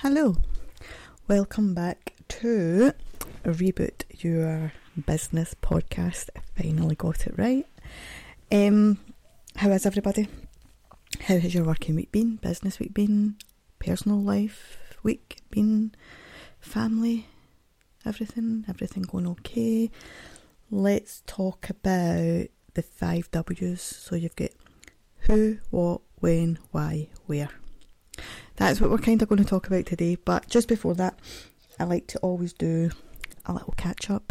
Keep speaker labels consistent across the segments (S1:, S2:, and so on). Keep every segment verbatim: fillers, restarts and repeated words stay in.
S1: Hello, welcome back to Reboot Your Business podcast. I finally got it right. Um, how is everybody? How has your working week been? Business week been? Personal life week been? Family? Everything? Everything going okay? Let's talk about the five W's. So you've got who, what, when, why, where. That's what we're kind of going to talk about today. But just before that, I like to always do a little catch up.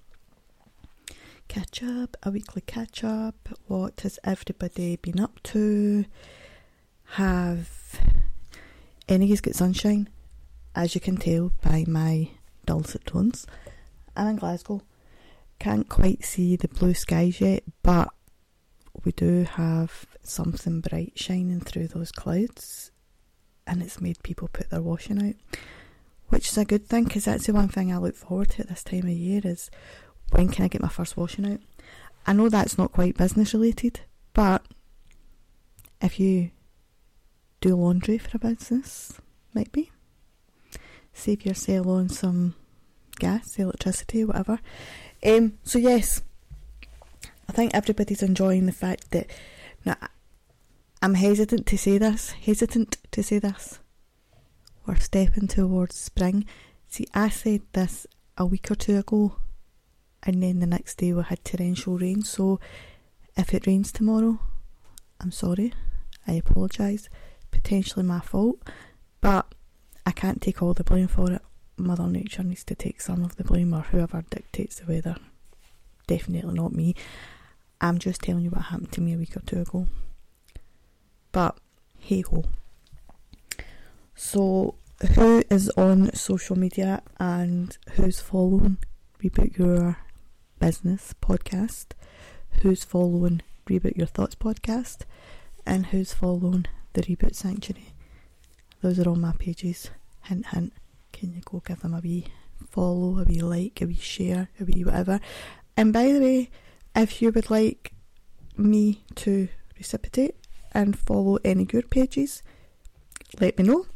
S1: Catch up, a weekly catch up. What has everybody been up to? Have any of you got sunshine? As you can tell by my dulcet tones, I'm in Glasgow. Can't quite see the blue skies yet, but we do have something bright shining through those clouds. And it's made people put their washing out, which is a good thing, because that's the one thing I look forward to at this time of year is when can I get my first washing out. I know that's not quite business related, but if you do laundry for a business, might be. Save yourself on some gas, electricity, whatever. Um, so yes, I think everybody's enjoying the fact that now, I'm hesitant to say this, hesitant to say this. We're stepping towards spring. See, I said this a week or two ago, and then the next day we had torrential rain. So if it rains tomorrow, I'm sorry, I apologise. Potentially my fault, but I can't take all the blame for it. Mother Nature needs to take some of the blame, or whoever dictates the weather. Definitely not me. I'm just telling you what happened to me a week or two ago. But hey ho. So who is on social media and who's following Reboot Your Business podcast? Who's following Reboot Your Thoughts podcast? And who's following the Reboot Sanctuary? Those are all my pages. Hint hint. Can you go give them a wee follow, a wee like, a wee share, a wee whatever? And by the way, if you would like me to reciprocate and follow any of your pages, let me know,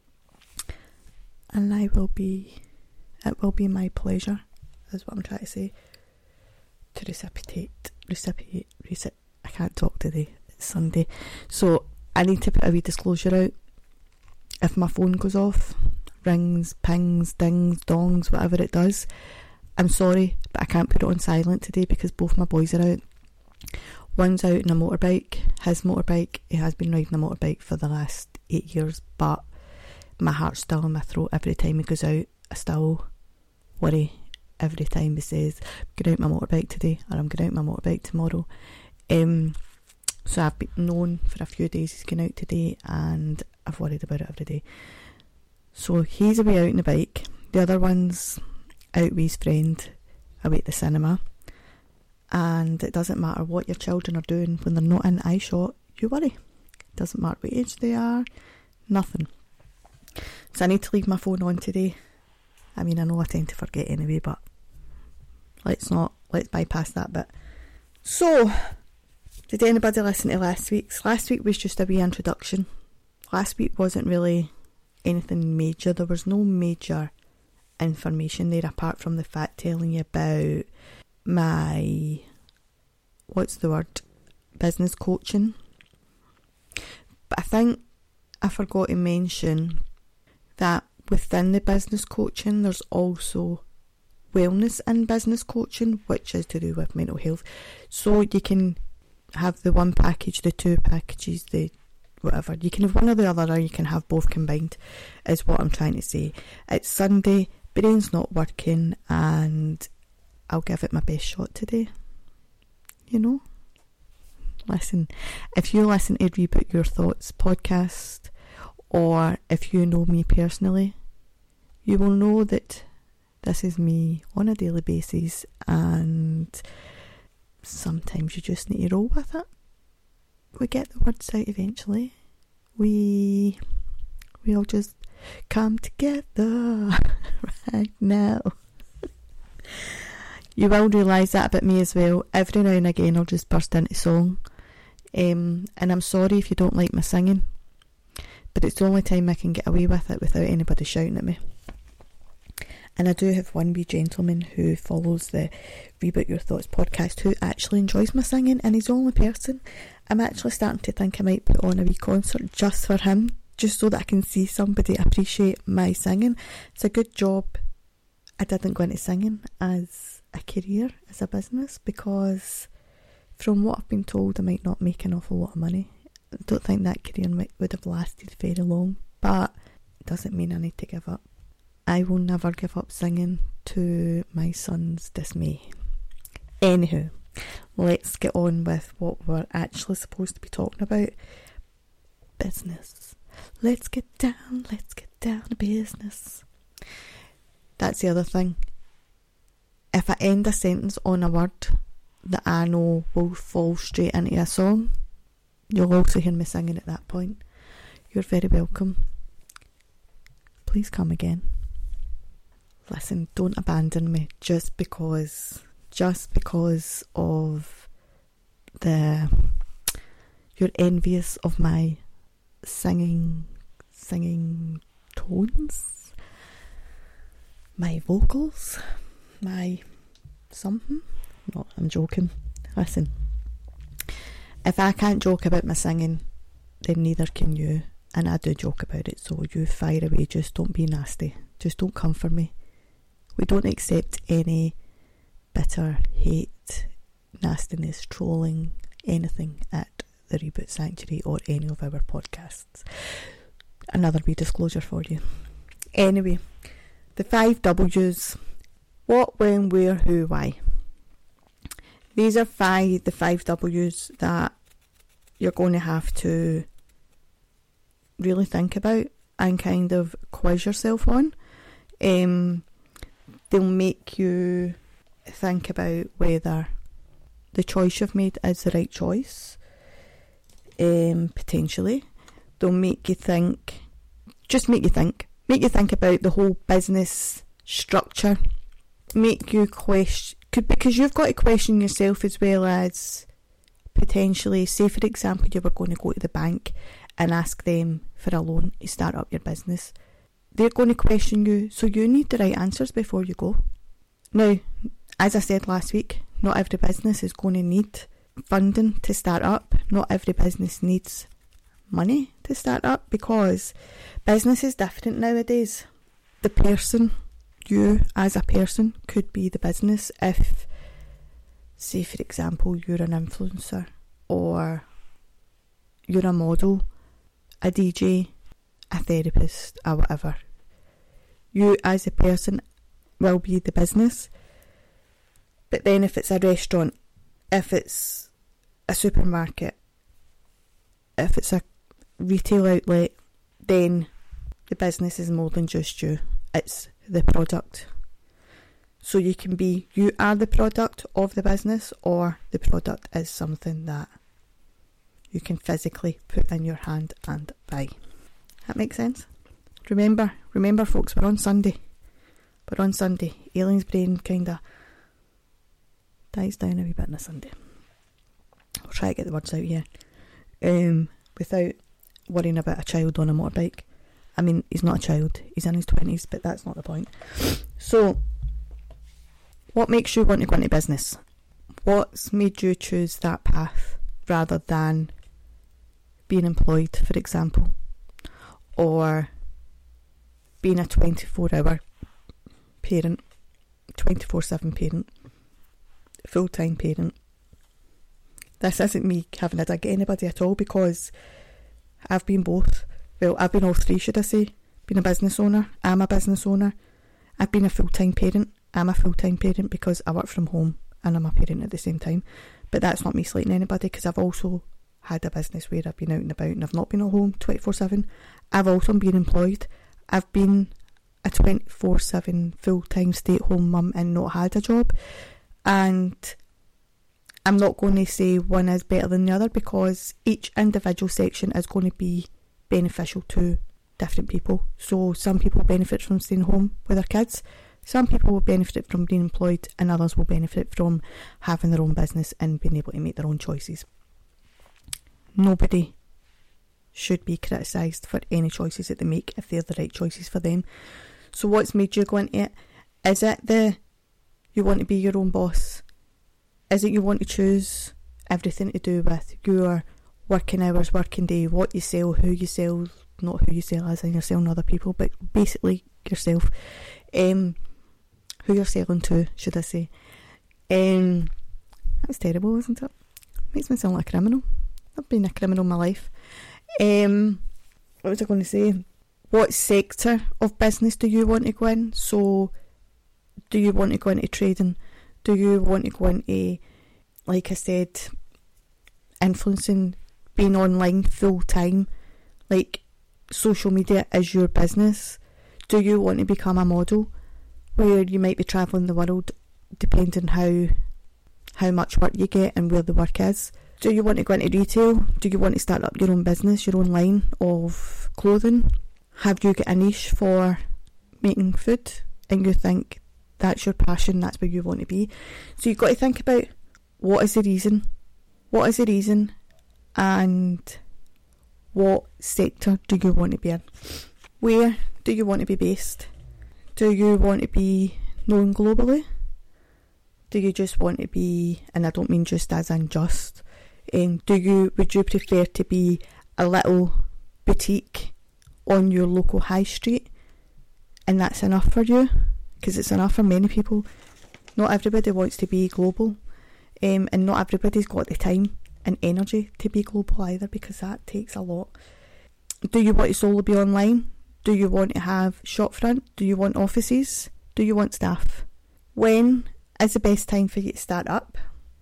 S1: and I will be it will be my pleasure, is what I'm trying to say, to reciprocate reciprocate recip I can't talk today, it's Sunday, so I need to put a wee disclosure out. If my phone goes off, rings, pings, dings, dongs, whatever it does, I'm sorry, but I can't put it on silent today because both my boys are out. One's out in a motorbike, his motorbike. He has been riding a motorbike for the last eight years, but my heart's still in my throat every time he goes out. I still worry every time he says, I'm going out my motorbike today, or I'm going out my motorbike tomorrow. Um, so I've been known for a few days he's going out today, and I've worried about it every day. So he's away out on the bike. The other one's out with his friend away at the cinema. And it doesn't matter what your children are doing when they're not in eye shot, you worry. It doesn't matter what age they are, nothing. So I need to leave my phone on today. I mean, I know I tend to forget anyway, but let's not, let's bypass that bit. So, did anybody listen to last week's? Last week was just a wee introduction. Last week wasn't really anything major. There was no major information there apart from the fact telling you about my, what's the word, business coaching. But I think I forgot to mention that within the business coaching there's also wellness in business coaching, which is to do with mental health. So you can have the one package, the two packages, the whatever. You can have one or the other, or you can have both combined, is what I'm trying to say. It's Sunday, brain's not working, and I'll give it my best shot today. You know? Listen, if you listen to Reboot Your Thoughts podcast, or if you know me personally, you will know that this is me on a daily basis, and sometimes you just need to roll with it. We get the words out eventually. We, we all just come together right now. You will realise that about me as well. Every now and again I'll just burst into song. Um, and I'm sorry if you don't like my singing, but it's the only time I can get away with it without anybody shouting at me. And I do have one wee gentleman who follows the Reboot Your Thoughts podcast who actually enjoys my singing, and he's the only person. I'm actually starting to think I might put on a wee concert just for him, just so that I can see somebody appreciate my singing. It's a good job I didn't go into singing as a career, as a business, because from what I've been told I might not make an awful lot of money. I don't think that career might, would have lasted very long, but it doesn't mean I need to give up. I will never give up singing, to my son's dismay. Anywho, let's get on with what we're actually supposed to be talking about. Business. Let's get down, let's get down to business. That's the other thing. If I end a sentence on a word that I know will fall straight into a song, you'll also hear me singing at that point. You're very welcome. Please come again. Listen, don't abandon me just because, just because of the, you're envious of my singing, singing tones, my vocals, my something. No, I'm joking. Listen, if I can't joke about my singing, then neither can you. And I do joke about it, so you fire away. Just don't be nasty. Just don't come for me. We don't accept any bitter hate, nastiness, trolling, anything at the Reboot Sanctuary or any of our podcasts. Another wee disclosure for you. Anyway, the five W's. What, when, where, who, why. These are five, the five W's that you're going to have to really think about and kind of quiz yourself on. Um, they'll make you think about whether the choice you've made is the right choice. Um, potentially. They'll make you think, just make you think, make you think about the whole business structure. Make you question, because you've got to question yourself as well as potentially, say for example, you were going to go to the bank and ask them for a loan to start up your business. They're going to question you, so you need the right answers before you go. Now, as I said last week, not every business is going to need funding to start up. Not every business needs money to start up, because business is different nowadays. The person, you as a person, could be the business if, say for example, you're an influencer or you're a model, a D J, a therapist or whatever. You as a person will be the business. But then if it's a restaurant, if it's a supermarket, if it's a retail outlet, then the business is more than just you. It's the product. So you can be, you are the product of the business, or the product is something that you can physically put in your hand and buy. That makes sense? Remember, remember folks, we're on Sunday. We're on Sunday. Aileen's brain kind of dies down a wee bit on a Sunday. I'll try to get the words out here. Um, without worrying about a child on a motorbike. I mean, he's not a child. He's in his twenties, but that's not the point. So, what makes you want to go into business? What's made you choose that path rather than being employed, for example, or being a twenty-four hour parent, twenty-four seven parent, full-time parent? This isn't me having a dig at anybody at all, because I've been both. Well, I've been all three, should I say. Been a business owner, I'm a business owner. I've been a full-time parent, I'm a full-time parent because I work from home and I'm a parent at the same time. But that's not me slating anybody, because I've also had a business where I've been out and about and I've not been at home twenty-four seven. I've also been employed. I've been a twenty-four seven full-time stay-at-home mum and not had a job. And I'm not going to say one is better than the other, because each individual section is going to be beneficial to different people. So some people benefit from staying home with their kids, some people will benefit from being employed, and others will benefit from having their own business and being able to make their own choices. Nobody should be criticised for any choices that they make if they're the right choices for them. So what's made you go into it? Is it the you want to be your own boss? Is it you want to choose everything to do with your working hours, working day, what you sell, who you sell, not who you sell as in you're selling other people, but basically yourself, um, who you're selling to, should I say. Um, that was terrible, wasn't it? Makes me sound like a criminal. I've been a criminal in my life. Um, what was I going to say? What sector of business do you want to go in? So, do you want to go into trading? Do you want to go into, like I said, influencing, being online full time? Like, social media is your business. Do you want to become a model where you might be travelling the world, depending how how much work you get and where the work is? Do you want to go into retail? Do you want to start up your own business, your own line of clothing? Have you got a niche for making food and you think that's your passion, that's where you want to be? So you've got to think about what is the reason, what is the reason, and what sector do you want to be in? Where do you want to be based? Do you want to be known globally? Do you just want to be, and I don't mean just as in just, um, do you, would you prefer to be a little boutique on your local high street and that's enough for you? Because it's enough for many people. Not everybody wants to be global, um, and not everybody's got the time and energy to be global either, because that takes a lot. Do you want to solely be online? Do you want to have shop front? Do you want offices? Do you want staff? When is the best time for you to start up?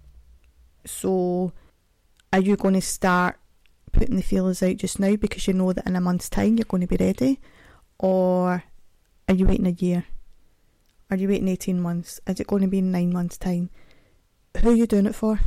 S1: So are you going to start putting the feelers out just now because you know that in a month's time you're going to be ready? Or are you waiting a year? Are you waiting eighteen months? Is it going to be in nine months' time? Who are you doing it for?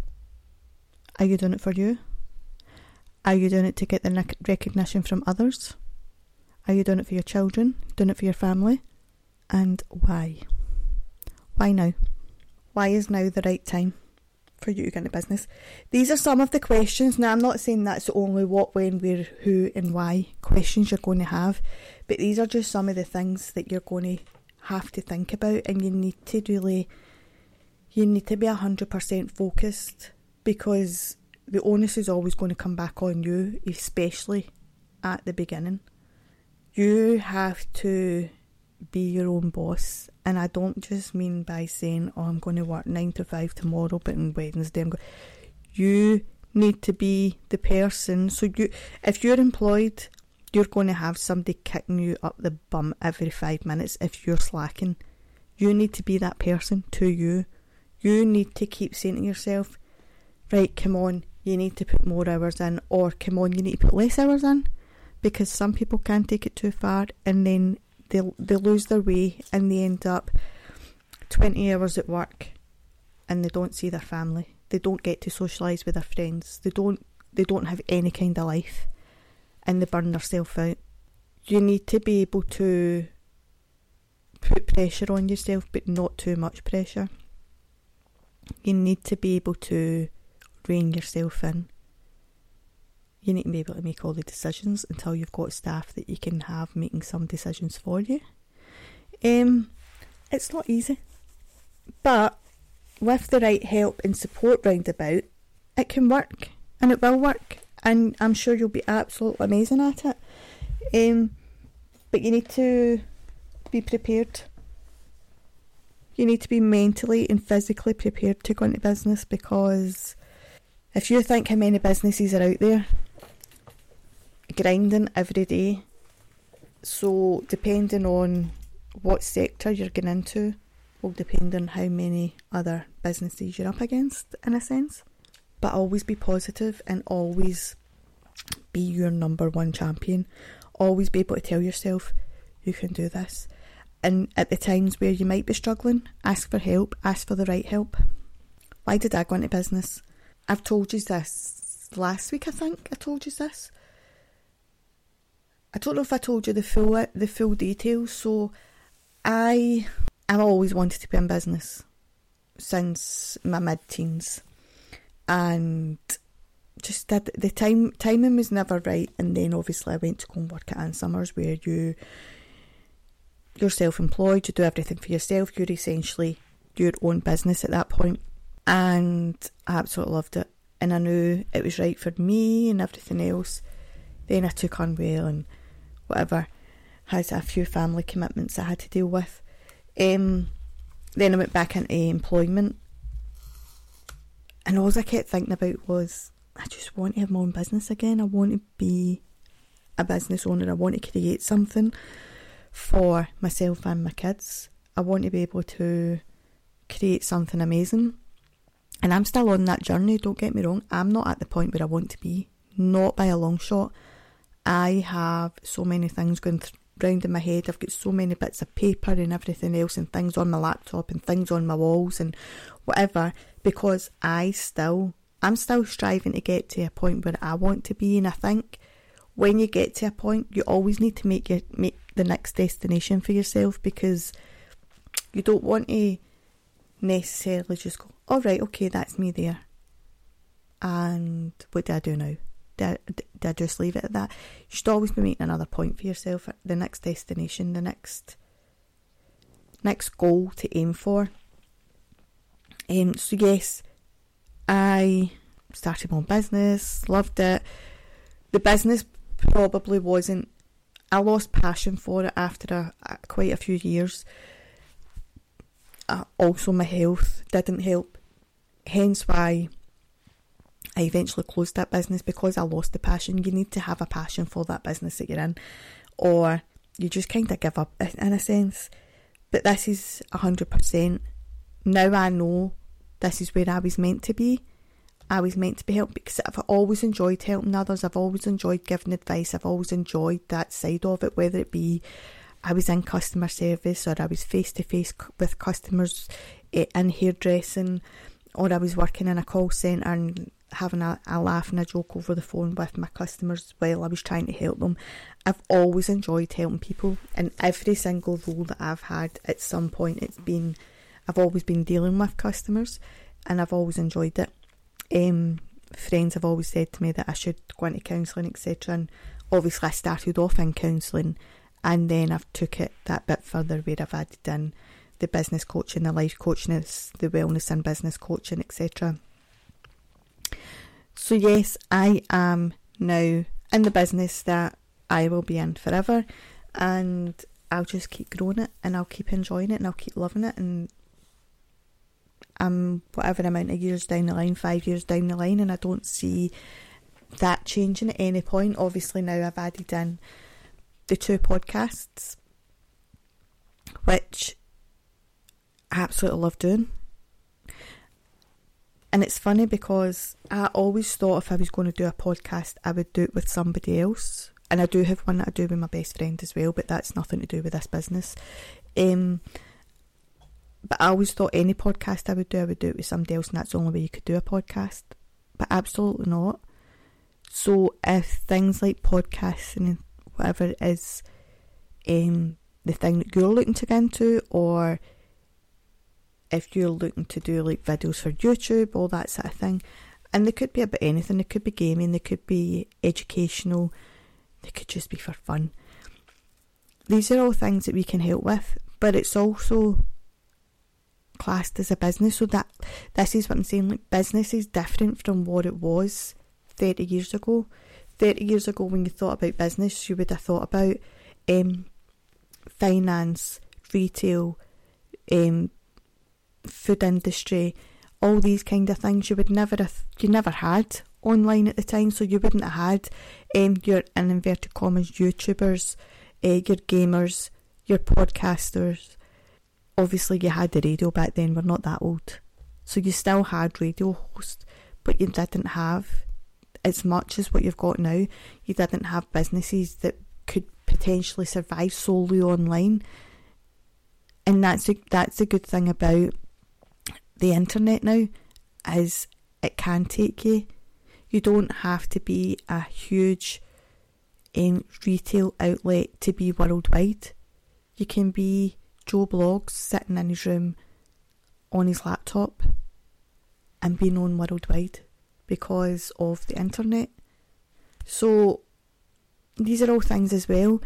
S1: Are you doing it for you? Are you doing it to get the recognition from others? Are you doing it for your children? Doing it for your family? And why? Why now? Why is now the right time for you to get into business? These are some of the questions. Now, I'm not saying that's the only what, when, where, who and why questions you're going to have, but these are just some of the things that you're going to have to think about, and you need to really, you need to be one hundred percent focused, because the onus is always going to come back on you, especially at the beginning. You have to be your own boss, and I don't just mean by saying, oh, I'm going to work nine to five tomorrow, but on Wednesday I'm going. You need to be the person. So you, if you're employed, you're going to have somebody kicking you up the bum every five minutes if you're slacking. You need to be that person to you. You need to keep saying to yourself, right, come on, you need to put more hours in, or come on, you need to put less hours in, because some people can take it too far and then they they lose their way and they end up twenty hours at work and they don't see their family. They don't get to socialise with their friends. They don't they don't have any kind of life, and they burn themselves out. You need to be able to put pressure on yourself, but not too much pressure. You need to be able to rein yourself in. You need to be able to make all the decisions until you've got staff that you can have making some decisions for you. Um, it's not easy, but with the right help and support round about, it can work, and it will work, and I'm sure you'll be absolutely amazing at it. Um, but you need to be prepared. You need to be mentally and physically prepared to go into business, because if you think how many businesses are out there grinding every day, so depending on what sector you're getting into will depend on how many other businesses you're up against, in a sense. But always be positive and always be your number one champion. Always be able to tell yourself, you can do this. And at the times where you might be struggling, ask for help, ask for the right help. Why did I go into business? I've told you this last week, I think I told you this. I don't know if I told you the full the full details. So I I've always wanted to be in business since my mid-teens, and just did, the time timing was never right. And then obviously I went to go and work at Ann Summers, where you, you're self-employed, you do everything for yourself, you're essentially your own business at that point. And I absolutely loved it. And I knew it was right for me and everything else. Then I took unwell and whatever. Had a few family commitments I had to deal with. Um, then I went back into employment. And all I kept thinking about was, I just want to have my own business again. I want to be a business owner. I want to create something for myself and my kids. I want to be able to create something amazing. And I'm still on that journey, don't get me wrong. I'm not at the point where I want to be. Not by a long shot. I have so many things going th- round in my head. I've got so many bits of paper and everything else, and things on my laptop and things on my walls and whatever, because I still, I'm still striving to get to a point where I want to be. And I think when you get to a point, you always need to make your make the next destination for yourself, because you don't want to necessarily just go, all right, okay, that's me there, and what do I do now? Do I, do I just leave it at that? You should always be making another point for yourself, the next destination, the next next goal to aim for. Um, so yes, I started my own business, loved it. The business probably wasn't, I lost passion for it after a, a, quite a few years. Uh, also my health didn't help, hence why I eventually closed that business, because I lost the passion. You need to have a passion for that business that you're in, or you just kind of give up in a sense. But this is one hundred percent. Now I know this is where I was meant to be. I was meant to be helped, because I've always enjoyed helping others. I've always enjoyed giving advice. I've always enjoyed that side of it, whether it be I was in customer service, or I was face to face with customers in hairdressing, or I was working in a call centre and having a, a laugh and a joke over the phone with my customers while I was trying to help them. I've always enjoyed helping people, and every single role that I've had, at some point it's been, I've always been dealing with customers, and I've always enjoyed it. Um, friends have always said to me that I should go into counselling, et cetera. And obviously I started off in counselling, and then I've took it that bit further, where I've added in the business coaching, the life coaching, the wellness and business coaching, et cetera. So yes, I am now in the business that I will be in forever, and I'll just keep growing it, and I'll keep enjoying it, and I'll keep loving it, and I'm whatever amount of years down the line, five years down the line, and I don't see that changing at any point. Obviously now I've added in the two podcasts, which I absolutely love doing. And it's funny, because I always thought if I was going to do a podcast, I would do it with somebody else. And I do have one that I do with my best friend as well, but that's nothing to do with this business. Um, but I always thought any podcast I would do, I would do it with somebody else, and that's the only way you could do a podcast. But absolutely not. So if things like podcasts and whatever it is, um, the thing that you're looking to get into, or if you're looking to do like videos for YouTube, all that sort of thing, and they could be about anything. They could be gaming, they could be educational, they could just be for fun. These are all things that we can help with, but it's also classed as a business. So that this is what I'm saying, like, business is different from what it was thirty years ago. thirty years ago, when you thought about business, you would have thought about um, finance, retail, um, food industry, all these kind of things. You would never have, you never had online at the time, so you wouldn't have had um, your, in inverted commas, YouTubers, uh, your gamers, your podcasters. Obviously you had the radio back then, we're not that old, so you still had radio hosts, but you didn't have as much as what you've got now. You didn't have businesses that could potentially survive solely online. And that's a, that's a good thing about the internet now, is it can take you. You don't have to be a huge um, retail outlet to be worldwide. You can be Joe Blogs sitting in his room on his laptop and be known worldwide, because of the internet. So these are all things as well.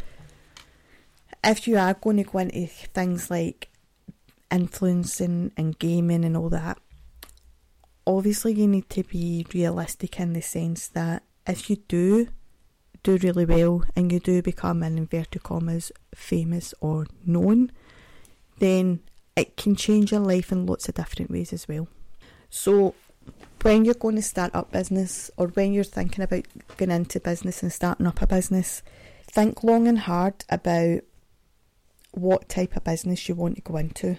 S1: If you are going to go into things like influencing and gaming and all that, obviously you need to be realistic in the sense that if you do do really well and you do become, in inverted commas, famous or known, then it can change your life in lots of different ways as well. So when you're going to start up business, or when you're thinking about going into business and starting up a business, think long and hard about what type of business you want to go into.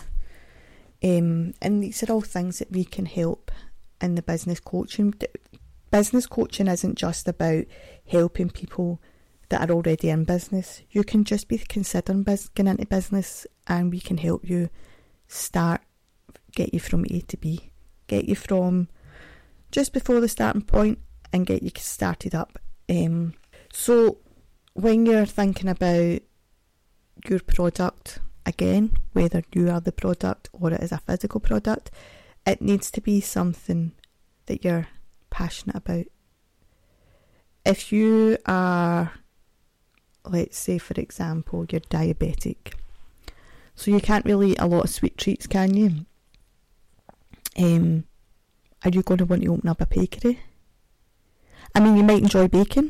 S1: Um, and these are all things that we can help in the business coaching. Business coaching isn't just about helping people that are already in business. You can just be considering bus- going into business, and we can help you start, get you from A to B, get you from just before the starting point and get you started up. Um, so when you're thinking about your product, again, whether you are the product or it is a physical product, it needs to be something that you're passionate about. If you are, let's say for example, you're diabetic, so you can't really eat a lot of sweet treats, can you? Um, are you going to want to open up a bakery? I mean, you might enjoy baking,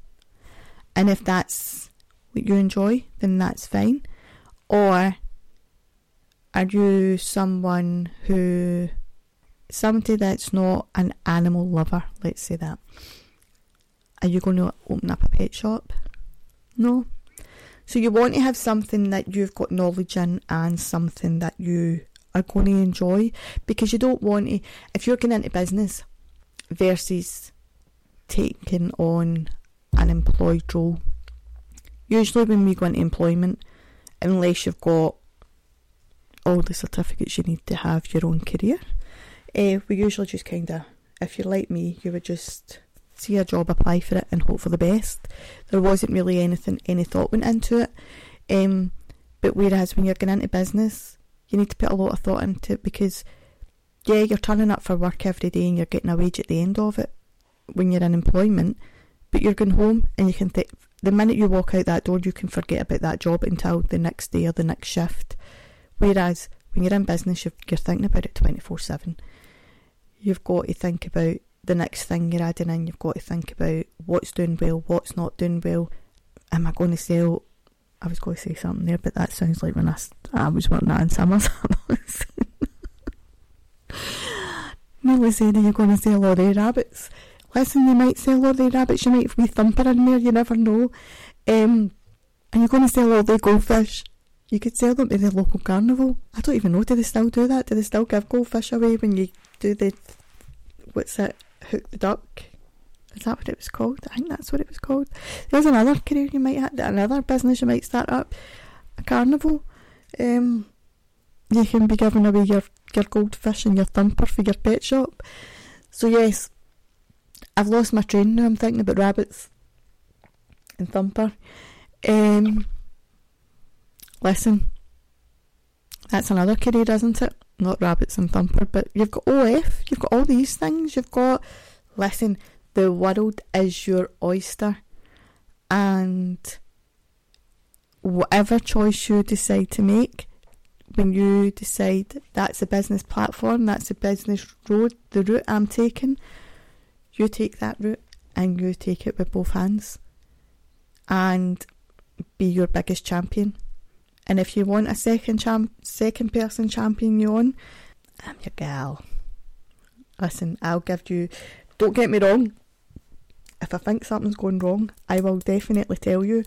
S1: and if that's what you enjoy, then that's fine. Or are you someone who, somebody that's not an animal lover, let's say that. Are you going to open up a pet shop? No. So you want to have something that you've got knowledge in and something that you are going to enjoy, because you don't want to, if you're going into business versus taking on an employed role, usually when we go into employment, unless you've got all the certificates you need to have your own career, uh, we usually just kind of, if you're like me, you would just see a job, apply for it and hope for the best. There wasn't really anything, any thought went into it. Um, but whereas when you're going into business, you need to put a lot of thought into it, because yeah, you're turning up for work every day and you're getting a wage at the end of it when you're in employment, but you're going home and you can think, the minute you walk out that door, you can forget about that job until the next day or the next shift. Whereas when you're in business, you're, you're thinking about it twenty-four seven. You've got to think about the next thing you're adding in. You've got to think about what's doing well, what's not doing well. Am I going to sell? I was going to say something there, but that sounds like when I, I was working at Summer's. Nearly said, are you going to sell all the rabbits? Listen, you might sell all the rabbits, you might be thumper in there, you never know. Um, and you're going to sell all the goldfish. You could sell them to the local carnival. I don't even know, do they still do that? Do they still give goldfish away when you do the, what's it, hook the duck? Is that what it was called? I think that's what it was called. There's another career you might have, another business you might start up, a carnival. Um, you can be giving away your, your goldfish and your thumper for your pet shop. So yes, I've lost my train now. I'm thinking about rabbits and thumper. Um, listen, that's another career, isn't it? Not rabbits and thumper, but you've got O F, you've got all these things. You've got, listen, the world is your oyster, and whatever choice you decide to make, when you decide that's a business platform, that's a business road, the route I'm taking, you take that route and you take it with both hands and be your biggest champion. And if you want a second champ, second person champion you on, I'm your gal. Listen, I'll give you, don't get me wrong, if I think something's going wrong, I will definitely tell you.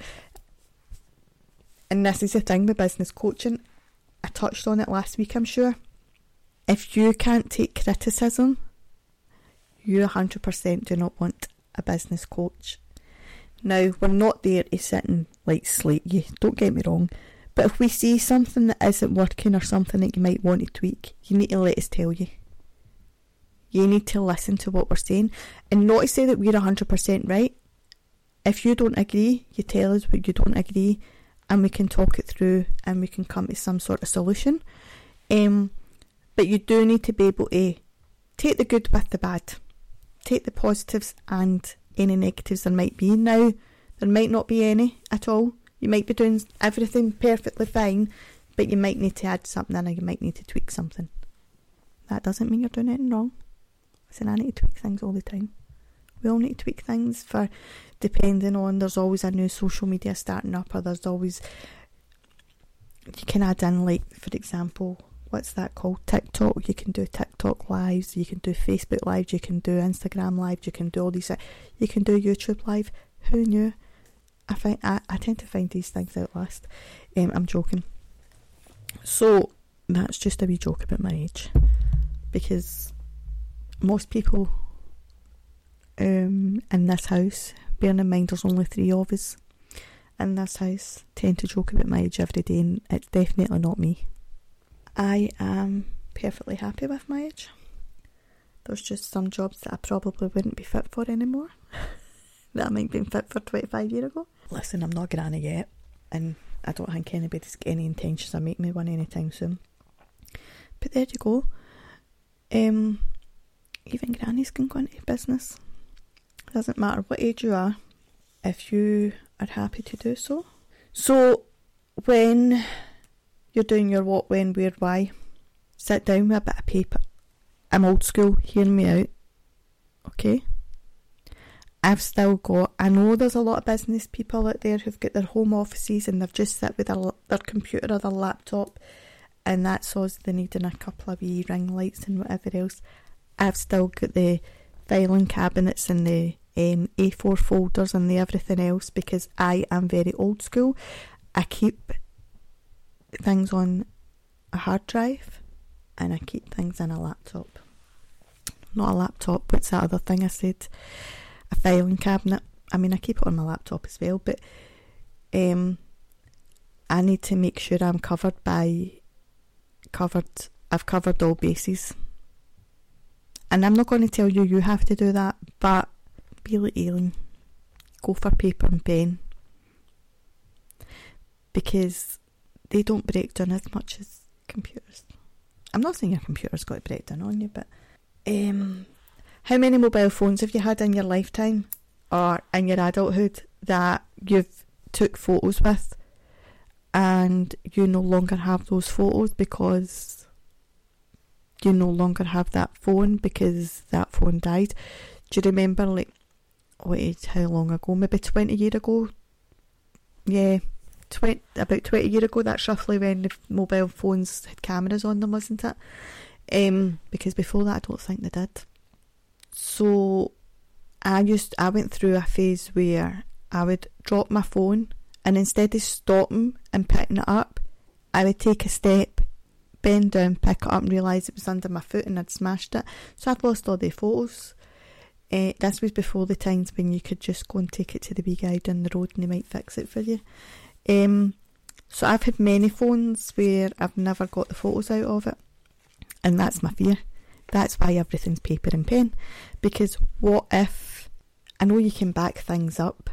S1: And this is the thing with business coaching, I touched on it last week, I'm sure. If you can't take criticism, you one hundred percent do not want a business coach. Now, we're not there to sit and like slate you, don't get me wrong, but if we see something that isn't working or something that you might want to tweak, you need to let us tell you. You need to listen to what we're saying, and not to say that we're one hundred percent right. If you don't agree, you tell us what you don't agree, and we can talk it through and we can come to some sort of solution. Um, but you do need to be able to take the good with the bad. take the positives and any negatives there might be. Now, there might not be any at all. You might be doing everything perfectly fine, but you might need to add something in, or you might need to tweak something. That doesn't mean you're doing anything wrong. Listen, I need to tweak things all the time. We all need to tweak things for, depending on, there's always a new social media starting up, or there's always, you can add in, like, for example, what's that called? TikTok. You can do TikTok lives, you can do Facebook lives, you can do Instagram lives, you can do all these, you can do YouTube live. Who knew? I find I, I tend to find these things out last. Um, I'm joking. So that's just a wee joke about my age, because most people um, in this house, bearing in mind there's only three of us in this house, tend to joke about my age every day, and it's definitely not me. I am perfectly happy with my age. There's just some jobs that I probably wouldn't be fit for anymore that I might have been fit for twenty-five years ago. Listen, I'm not granny yet, and I don't think anybody's got any intentions of making me one anytime soon. But there you go. Um, even grannies can go into business. It doesn't matter what age you are, if you are happy to do so. So, when you're doing your what, when, where, why, sit down with a bit of paper. I'm old school, hear me out. Okay? I've still got, I know there's a lot of business people out there who've got their home offices and they've just sit with their, their computer or their laptop, and that's all they need, in a couple of wee ring lights and whatever else. I've still got the filing cabinets and the um, A four folders and the everything else, because I am very old school. I keep things on a hard drive and I keep things in a laptop. Not a laptop, what's that other thing I said? A filing cabinet. I mean, I keep it on my laptop as well, but um, I need to make sure I'm covered by covered I've covered all bases. And I'm not going to tell you you have to do that, but be like Aileen, go for paper and pen, because they don't break down as much as computers. I'm not saying your computer's got to break down on you, but um, how many mobile phones have you had in your lifetime or in your adulthood that you've took photos with and you no longer have those photos because you no longer have that phone because that phone died? Do you remember, like, what, how long ago? Maybe twenty years ago? Yeah, twenty, about twenty years ago, that's roughly when the mobile phones had cameras on them, wasn't it? Um, because before that I don't think they did. So I used I went through a phase where I would drop my phone, and instead of stopping and picking it up, I would take a step, bend down, pick it up and realise it was under my foot and I'd smashed it. So I'd lost all the photos. Uh, this was before the times when you could just go and take it to the wee guy down the road and he might fix it for you. Um, so I've had many phones where I've never got the photos out of it, and that's my fear. That's why everything's paper and pen, because what if, I know you can back things up,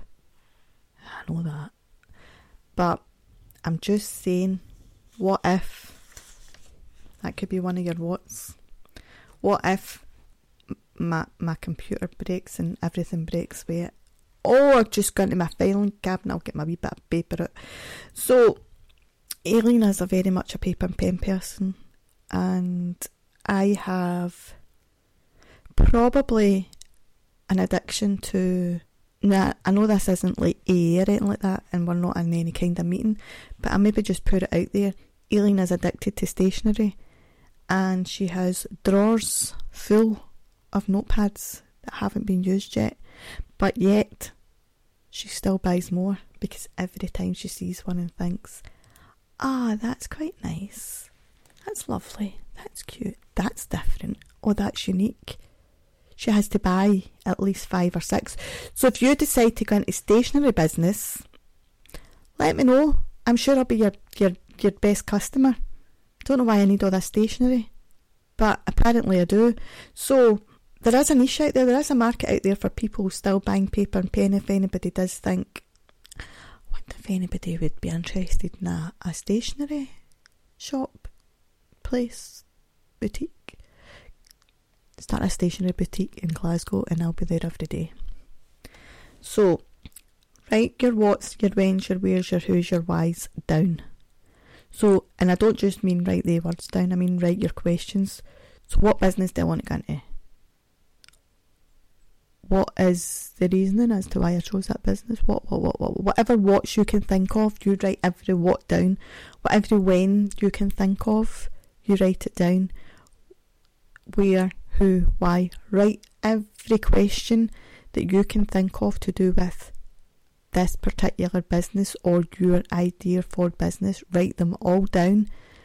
S1: I know that, but I'm just saying, what if, that could be one of your what's, what if my my computer breaks and everything breaks with it? Or just go into my filing cabinet, I'll get my wee bit of paper out. So Aileen is a very much a paper and pen person, and I have probably an addiction to, now I know this isn't like A A or anything like that, and we're not in any kind of meeting, but I maybe just put it out there. Aileen is addicted to stationery, and she has drawers full of notepads that haven't been used yet, but yet she still buys more, because every time she sees one and thinks, ah, that's quite nice, that's lovely, that's cute, that's different, oh, that's unique, she has to buy at least five or six. So if you decide to go into stationery business, let me know. I'm sure I'll be your, your, your best customer. Don't know why I need all this stationery, but apparently I do. So there is a niche out there, there is a market out there for people still buying paper and pen. If anybody does think, I wonder if anybody would be interested in a, a stationery shop, place, boutique, start a stationery boutique in Glasgow and I'll be there every day. So, write your what's, your when's, your where's, your who's, your why's down. So, and I don't just mean write the words down, I mean write your questions. So what business do I want to go into? What is the reasoning as to why I chose that business? What, what, what, what, whatever what's you can think of, you write every what down. Whatever when you can think of, you write it down. Where, who, why. Write every question that you can think of to do with this particular business or your idea for business. Write them all down.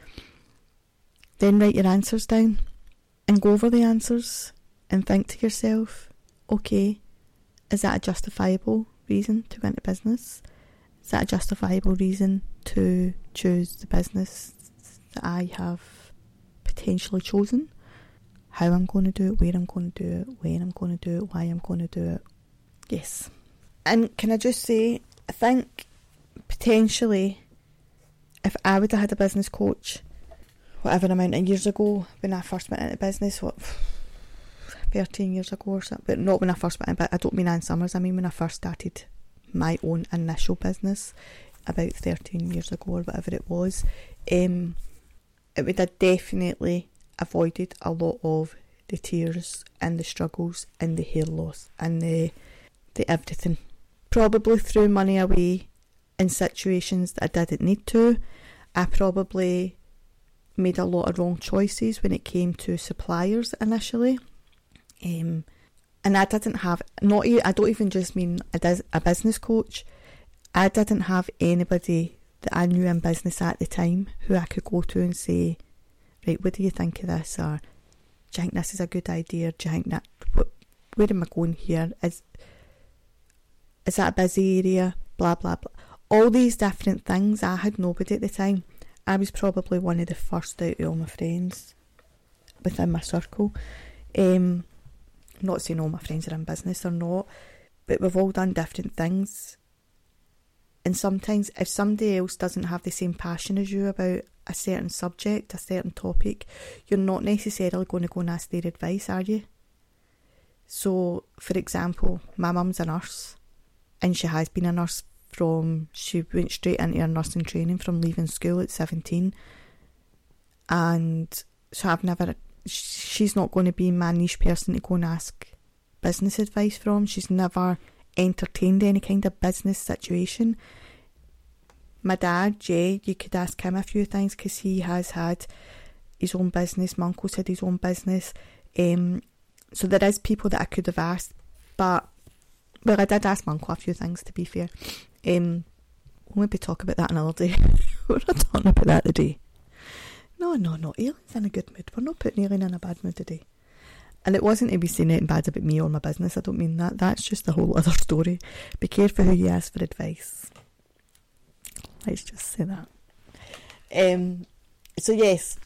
S1: Then write your answers down and go over the answers and think to yourself, okay, is that a justifiable reason to go into business? Is that a justifiable reason to choose the business that I have potentially chosen? How I'm going to do it, where I'm going to do it, when I'm going to do it, why I'm going to do it. Yes. And can I just say, I think potentially if I would have had a business coach whatever amount of years ago when I first went into business, what, thirteen years ago or something, but not when I first went in, but I don't mean Ann Summers, I mean when I first started my own initial business about thirteen years ago or whatever it was, um, it would have definitely avoided a lot of the tears and the struggles and the hair loss and the, the everything. Probably threw money away in situations that I didn't need to. I probably made a lot of wrong choices when it came to suppliers initially. Um, and I didn't have, not I don't even just mean a, a business coach, I didn't have anybody that I knew in business at the time who I could go to and say, right, what do you think of this? Or, do you think this is a good idea? Do you think that, what, where am I going here? Is, is that a busy area? Blah, blah, blah. All these different things, I had nobody at the time. I was probably one of the first out of all my friends within my circle. Um, I'm not saying all my friends are in business or not, but we've all done different things. And sometimes if somebody else doesn't have the same passion as you about a certain subject, a certain topic, you're not necessarily going to go and ask their advice, are you? So, for example, my mum's a nurse, and she has been a nurse from, she went straight into her nursing training from leaving school at seventeen. And so I've never, she's not going to be my niche person to go and ask business advice from. She's never entertained any kind of business situation. My dad, Jay, you could ask him a few things because he has had his own business. My uncle's had his own business. Um, so there is people that I could have asked, but, well, I did ask my uncle a few things, to be fair. Um, we'll maybe talk about that another day. We're not talking about that today. No, no, no. Aileen's in a good mood. We're not putting Aileen in a bad mood today. And it wasn't to be saying anything bad about me or my business. I don't mean that. That's just a whole other story. Be careful who you ask for advice. Let's just say that. Um, so yes,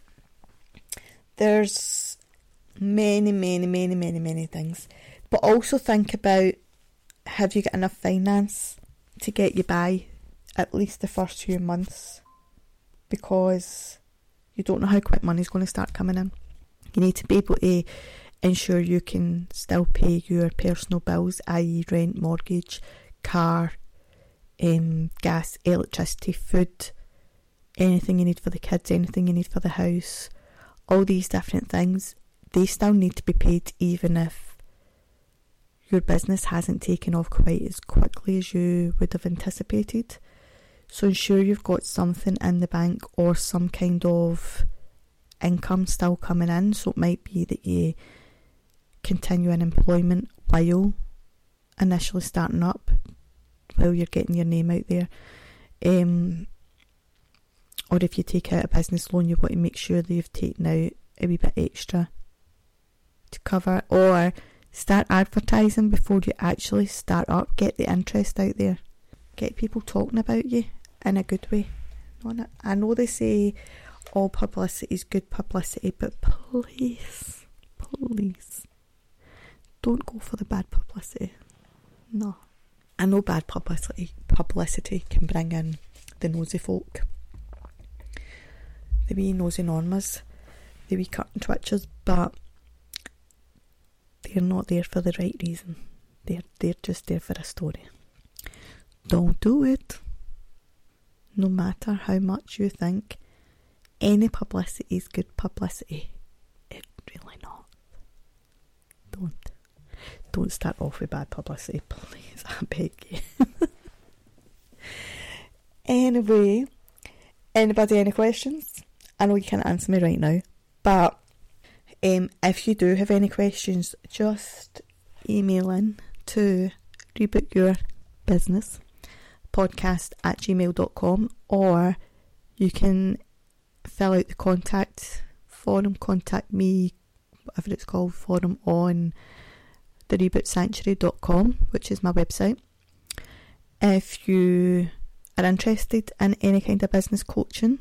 S1: there's many, many, many, many, many things. But also think about, have you got enough finance to get you by at least the first few months? Because you don't know how quick money's going to start coming in. You need to be able to ensure you can still pay your personal bills, that is rent, mortgage, car, um, gas, electricity, food, anything you need for the kids, anything you need for the house. All these different things, they still need to be paid even if your business hasn't taken off quite as quickly as you would have anticipated. So ensure you've got something in the bank or some kind of income still coming in. So it might be that you continue in employment while initially starting up, while you're getting your name out there. Um, or if you take out a business loan, you've got to make sure that you've taken out a wee bit extra to cover, or start advertising before you actually start up. Get the interest out there. Get people talking about you in a good way. I know they say all publicity is good publicity, but please, please, don't go for the bad publicity. No. I know bad publicity publicity can bring in the nosy folk, the wee nosy normas, the wee curtain twitchers, but they're not there for the right reason. They're, they're just there for a story. Don't do it. No matter how much you think any publicity is good publicity, it's really not. Don't. Don't start off with bad publicity, please. I beg you. Anyway, anybody any questions? I know you can't answer me right now, but um, if you do have any questions, just email in to Reboot Your Business podcast at gmail dot com, or you can fill out the contact form, contact me, whatever it's called, forum on the reboot sanctuary dot com, which is my website. If you are interested in any kind of business coaching,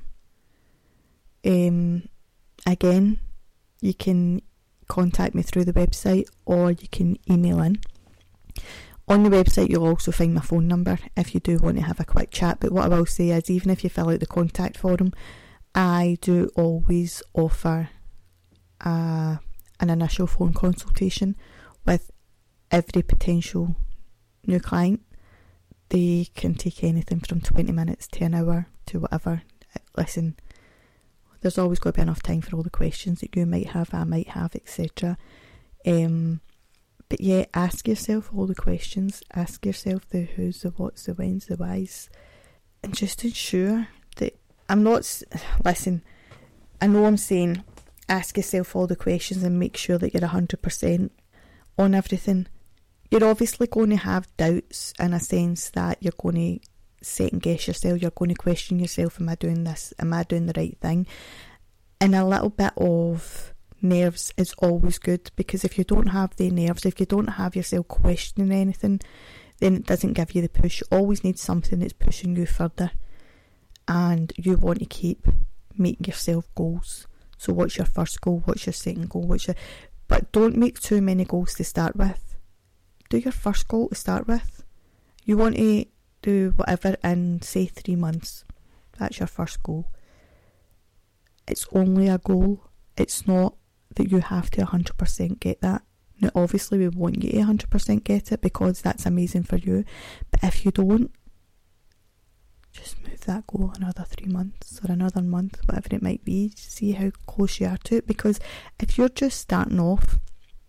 S1: um, again, you can contact me through the website, or you can email in. On the website you'll also find my phone number if you do want to have a quick chat, but what I will say is, even if you fill out the contact form, I do always offer uh, an initial phone consultation with every potential new client. They can take anything from twenty minutes to an hour to whatever. Listen, there's always got to be enough time for all the questions that you might have, I might have, et cetera. Um, but yeah, ask yourself all the questions. Ask yourself the who's, the what's, the when's, the why's, and just ensure that I'm not. Listen, I know I'm saying ask yourself all the questions and make sure that you're one hundred percent on everything. You're obviously going to have doubts, in a sense that you're going to second guess yourself, you're going to question yourself, am I doing this, am I doing the right thing? And a little bit of nerves is always good, because if you don't have the nerves, if you don't have yourself questioning anything, then it doesn't give you the push. You always need something that's pushing you further, and you want to keep making yourself goals. So what's your first goal, what's your second goal, what's your... but don't make too many goals to start with. Do your first goal to start with. You want to do whatever in, say, three months. That's your first goal. It's only a goal. It's not that you have to one hundred percent get that. Now, obviously, we want you to one hundred percent get it, because that's amazing for you. But if you don't, just move that goal another three months or another month, whatever it might be. See how close you are to it. Because if you're just starting off,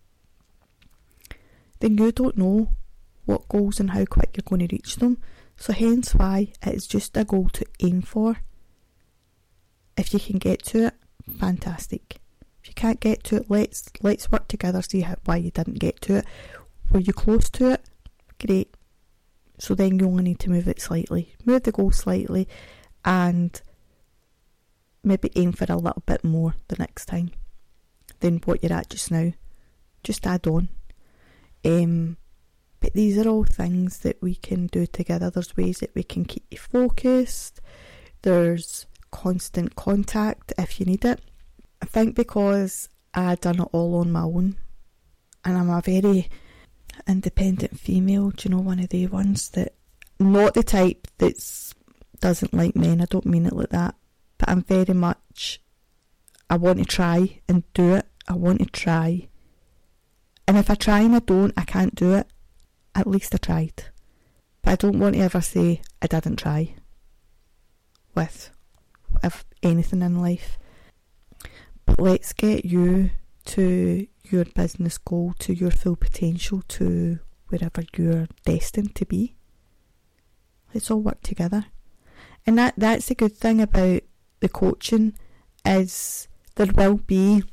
S1: then you don't know what goals and how quick you're going to reach them. So hence why it is just a goal to aim for. If you can get to it, fantastic. If you can't get to it, let's let's work together, see how, why you didn't get to it. Were you close to it? Great. So then you only need to move it slightly. Move the goal slightly, and maybe aim for a little bit more the next time than what you're at just now. Just add on. Um, but these are all things that we can do together. There's ways that we can keep you focused. There's constant contact if you need it. I think because I done it all on my own, and I'm a very independent female, do you know, one of the ones that, not the type that's doesn't like men, I don't mean it like that, but I'm very much, I want to try and do it. I want to try. And if I try and I don't, I can't do it, at least I tried. But I don't want to ever say I didn't try with if anything in life. But let's get you to your business goal, to your full potential, to wherever you're destined to be. Let's all work together. And that that's the good thing about the coaching, is there will be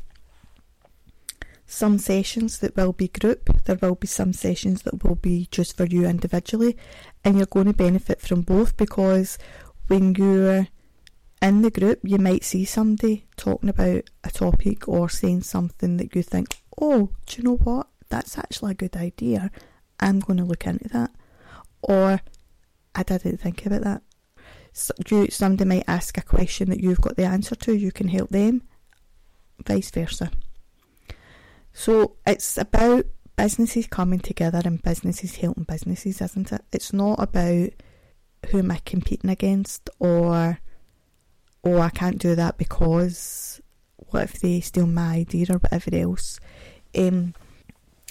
S1: some sessions that will be group, there will be some sessions that will be just for you individually, and you're going to benefit from both, because when you're in the group you might see somebody talking about a topic or saying something that you think, oh, do you know what, that's actually a good idea, I'm going to look into that, or I didn't think about that. So you, somebody might ask a question that you've got the answer to, you can help them, vice versa. So it's about businesses coming together and businesses helping businesses, isn't it? It's not about who am I competing against, or oh, I can't do that because what if they steal my idea or whatever else. Um,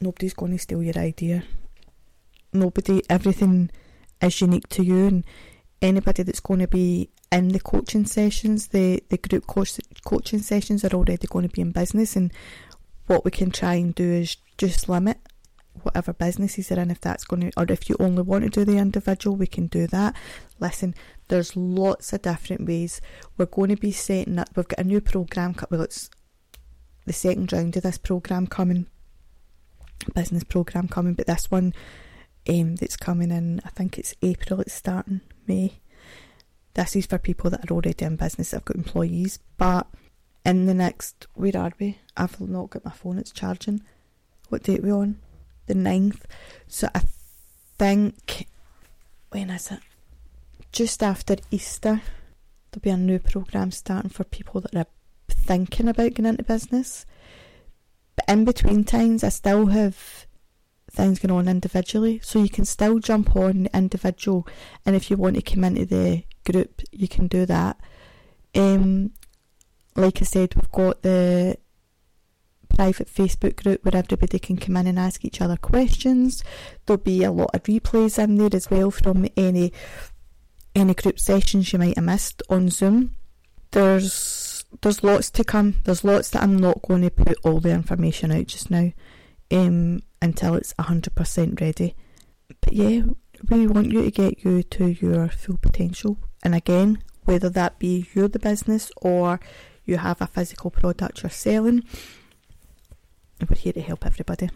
S1: nobody's going to steal your idea. Nobody, everything is unique to you, and anybody that's going to be in the coaching sessions, the, the group coach, coaching sessions are already going to be in business, and what we can try and do is just limit whatever businesses are in, if that's going to, or if you only want to do the individual, we can do that. Listen, there's lots of different ways. We're going to be setting up, we've got a new programme, well it's the second round of this programme coming, business programme coming, but this one um, that's coming in, I think it's April, it's starting May. This is for people that are already in business, that have got employees, but in the next, where are we? I've not got my phone, it's charging. What date are we on? The ninth. So I think, when is it? Just after Easter, there'll be a new programme starting for people that are thinking about getting into business. But in between times, I still have things going on individually, so you can still jump on individual, and if you want to come into the group, you can do that. Um, like I said, we've got the private Facebook group where everybody can come in and ask each other questions. There'll be a lot of replays in there as well from any any group sessions you might have missed on Zoom. There's there's lots to come. There's lots that I'm not going to put all the information out just now um, until it's one hundred percent ready. But yeah, we want you to get you to your full potential. And again, whether that be you're the business or you have a physical product you're selling, we're here to help everybody.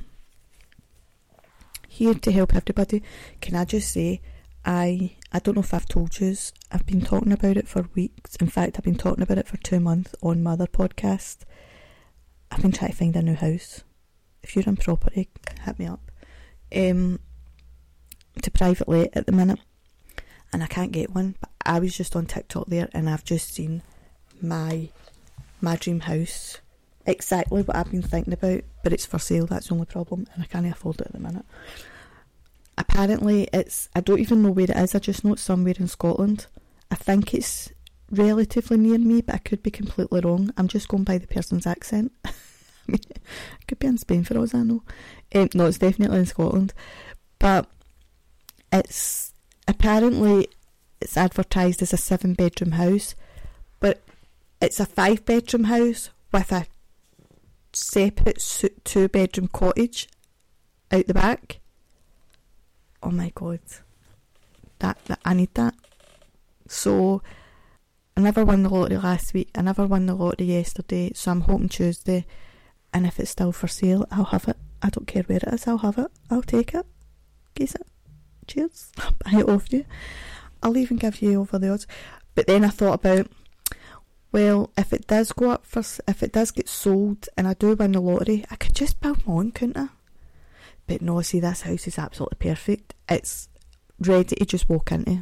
S1: Here to help everybody. Can I just say, I I don't know if I've told you, I've been talking about it for weeks. In fact, I've been talking about it for two months on my other podcast. I've been trying to find a new house. If you're in property, hit me up. Um, to private let at the minute. And I can't get one. But I was just on TikTok there and I've just seen my my dream house. Exactly what I've been thinking about, but it's for sale, that's the only problem, and I can't afford it at the minute. Apparently it's, I don't even know where it is, I just know it's somewhere in Scotland. I think it's relatively near me, but I could be completely wrong. I'm just going by the person's accent. I mean, it could be in Spain for all I know. Um, no, it's definitely in Scotland. But it's, apparently it's advertised as a seven bedroom house, but it's a five bedroom house with a separate two bedroom cottage out the back. Oh my god, that, that I need that. So I never won the lottery last week, I never won the lottery yesterday, so I'm hoping Tuesday, and if it's still for sale, I'll have it. I don't care where it is, I'll have it, I'll take it. Guess it. Cheers. I'll buy it off you. I'll even give you over the odds. But then I thought about, well, if it does go up for, if it does get sold and I do win the lottery, I could just build my own, couldn't I? But no, see, this house is absolutely perfect. It's ready to just walk into.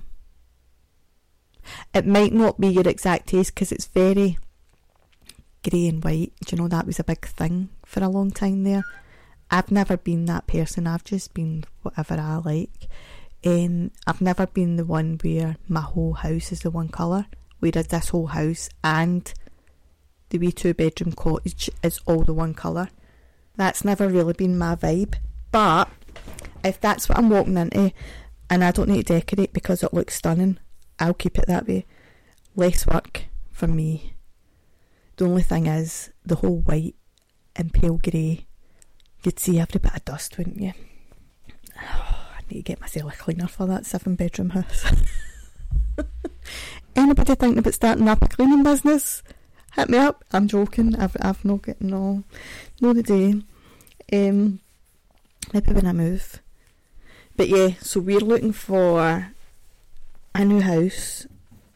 S1: It might not be your exact taste because it's very grey and white. Do you know, that was a big thing for a long time there. I've never been that person. I've just been whatever I like. Um, I've never been the one where my whole house is the one colour. Whereas this whole house and the wee two bedroom cottage is all the one colour. That's never really been my vibe. But if that's what I'm walking into and I don't need to decorate because it looks stunning, I'll keep it that way. Less work for me. The only thing is, the whole white and pale grey, you'd see every bit of dust, wouldn't you? Oh, I need to get myself a cleaner for that seven bedroom house. Anybody thinking about starting up a cleaning business? Hit me up. I'm joking. I've I've not got no no the day. Um, maybe when I move. But yeah, so we're looking for a new house.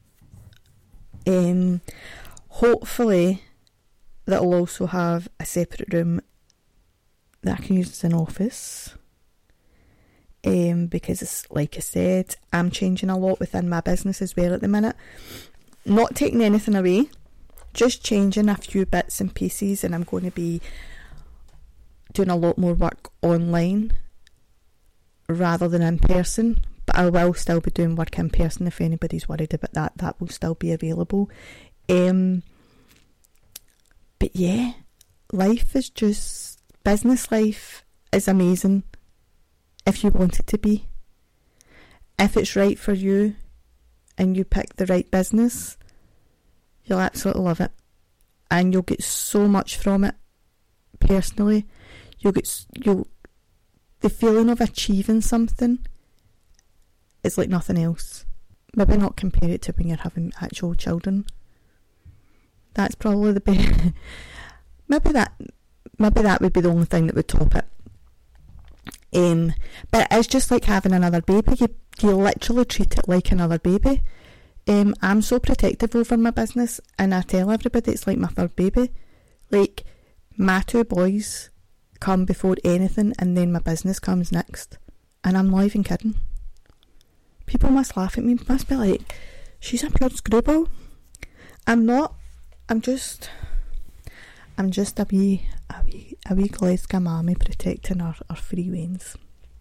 S1: Um, hopefully that'll also have a separate room that I can use as an office. Um, because it's, like I said, I'm changing a lot within my business as well at the minute. Not taking anything away, just changing a few bits and pieces, and I'm going to be doing a lot more work online rather than in person. But I will still be doing work in person if anybody's worried about that. That will still be available. Um, but yeah, life is just, business life is amazing if you want it to be. If it's right for you and you pick the right business, you'll absolutely love it, and you'll get so much from it. Personally, you'll get you'll the feeling of achieving something is like nothing else. Maybe not compare it to when you're having actual children. That's probably the best. maybe that maybe that would be the only thing that would top it. Um, but it's just like having another baby. You you literally treat it like another baby. Um, I'm so protective over my business, and I tell everybody it's like my third baby. Like, my two boys come before anything, and then my business comes next. And I'm not even kidding. People must laugh at me, must be like, she's a pure screwball. I'm not. I'm just, I'm just a wee, a wee, a wee Glasgow mammy protecting our, our free reins.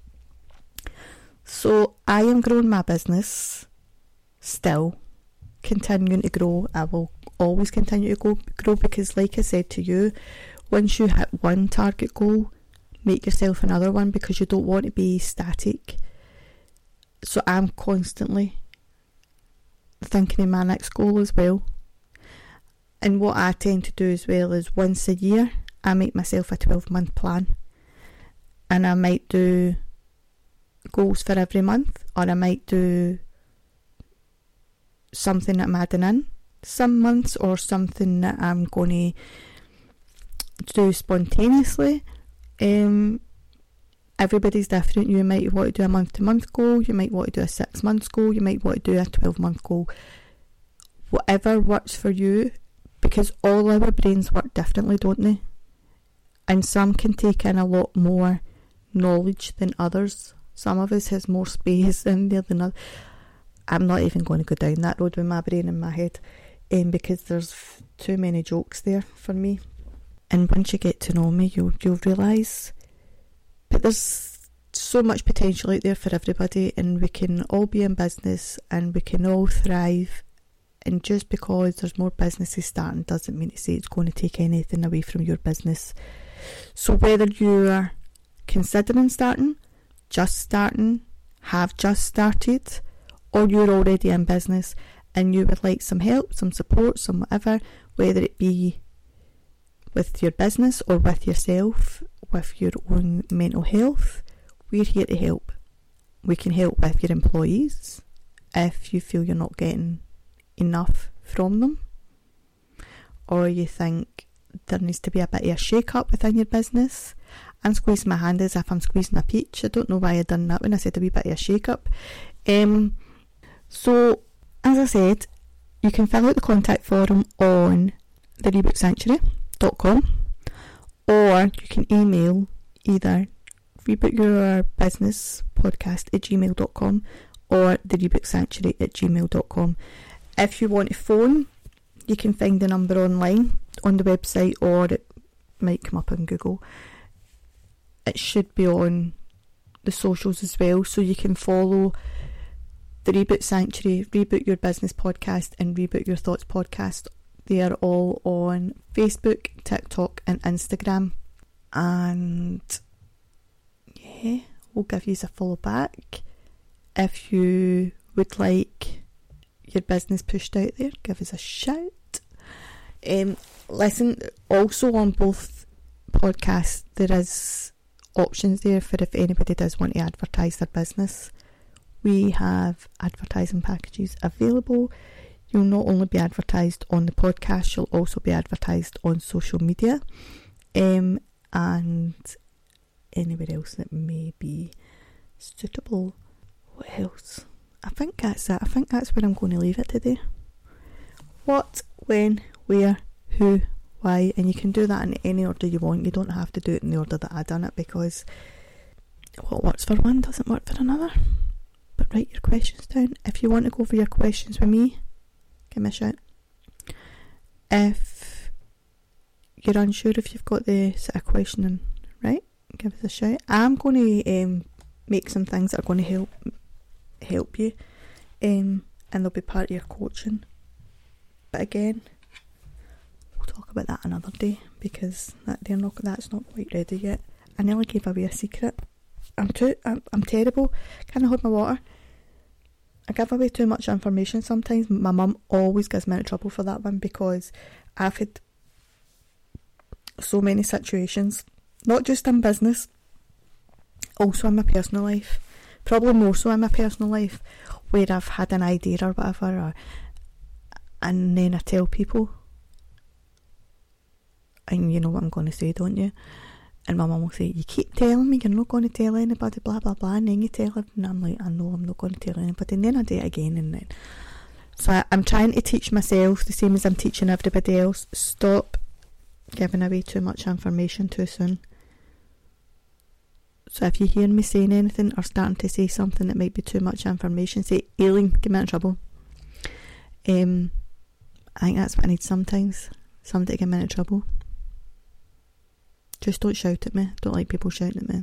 S1: So I am growing my business, still continuing to grow. I will always continue to go, grow because, like I said to you, once you hit one target goal, make yourself another one, because you don't want to be static. So I'm constantly thinking of my next goal as well. And what I tend to do as well is once a year I make myself a twelve month plan, and I might do goals for every month, or I might do something that I'm adding in some months, or something that I'm going to do spontaneously. Um, everybody's different. You might want to do a month to month goal, you might want to do a six months goal, you might want to do a twelve month goal. Whatever works for you, because all our brains work differently, don't they? And some can take in a lot more knowledge than others. Some of us has more space in there than others. I'm not even going to go down that road with my brain in my head, um, because there's f- too many jokes there for me. And once you get to know me, you'll, you'll realise that there's so much potential out there for everybody, and we can all be in business and we can all thrive. And just because there's more businesses starting doesn't mean to say it's going to take anything away from your business. So whether you're considering starting, just starting, have just started, or you're already in business and you would like some help, some support, some whatever, whether it be with your business or with yourself, with your own mental health, we're here to help. We can help with your employees if you feel you're not getting enough from them, or you think there needs to be a bit of a shake up within your business. I'm squeezing my hand as if I'm squeezing a peach. I don't know why I done that when I said a wee bit of a shake up. Um, so as I said, you can fill out the contact form on the rebook sanctuary dot com, or you can email either rebookyourbusinesspodcast at gmail dot com or the rebook sanctuary at gmail dot com. If you want to phone, you can find the number online on the website, or it might come up on Google. It should be on the socials as well, so you can follow the Reboot Sanctuary, Reboot Your Business Podcast and Reboot Your Thoughts Podcast. They are all on Facebook, TikTok and Instagram. And yeah, we'll give you a follow back. If you would like your business pushed out there, give us a shout. Um, listen, also on both podcasts there is options there for if anybody does want to advertise their business. We have advertising packages available. You'll not only be advertised on the podcast, you'll also be advertised on social media, um, and anywhere else that may be suitable. What else? I think that's it. I think that's where I'm going to leave it today. What, when, where, who, why, and you can do that in any order you want. You don't have to do it in the order that I done it, because what works for one doesn't work for another. But write your questions down. If you want to go over your questions with me, give me a shout. If you're unsure if you've got the sort of questioning right, give us a shout. I'm going to um, make some things that are going to help help you, um, and they'll be part of your coaching. But again, we'll talk about that another day, because that they're not that's not quite ready yet. I nearly gave away a secret. I'm too, I'm, I'm terrible. Can't hold my water. I give away too much information sometimes. My mum always gives me in trouble for that one, because I've had so many situations, not just in business, also in my personal life, probably more so in my personal life, where I've had an idea or whatever, or, and then I tell people, and you know what I'm going to say, don't you? And my mum will say, you keep telling me you're not going to tell anybody, blah blah blah, and then you tell her, and I'm like, I know I'm not going to tell anybody, and then I do it again, and then so I, I'm trying to teach myself the same as I'm teaching everybody else. Stop giving away too much information too soon. So if you hear me saying anything or starting to say something that might be too much information, say, Aileen, get me in trouble. Um, I think that's what I need sometimes. Somebody to get me in trouble. Just don't shout at me. Don't like people shouting at me.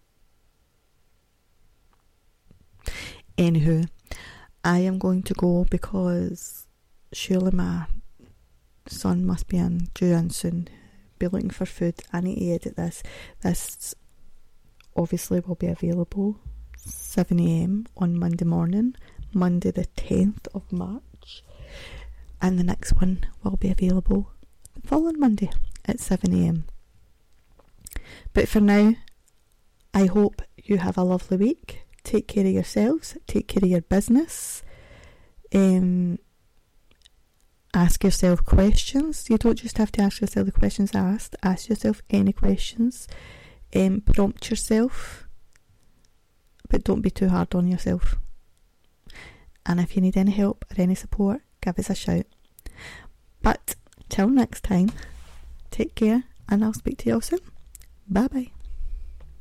S1: Anywho, I am going to go because surely my son must be in due in soon. Be looking for food. I need to edit this. This obviously will be available seven a.m. on Monday morning, Monday the tenth of March, and the next one will be available the following Monday at seven a.m. But for now, I hope you have a lovely week. Take care of yourselves, take care of your business, um, ask yourself questions. You don't just have to ask yourself the questions I asked. Ask yourself any questions. Um, prompt yourself, but don't be too hard on yourself. And if you need any help or any support, give us a shout. But till next time, take care, and I'll speak to you all soon. Bye bye.